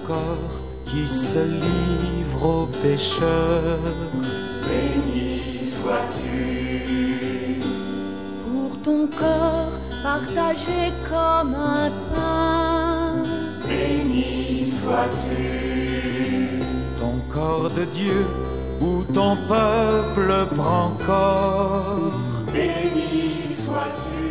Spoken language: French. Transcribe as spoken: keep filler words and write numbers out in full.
corps qui se livre aux pécheurs. Béni sois-tu pour ton corps partagé comme un pain. Béni sois-tu Ton corps de Dieu où ton peuple prend corps. Béni sois-tu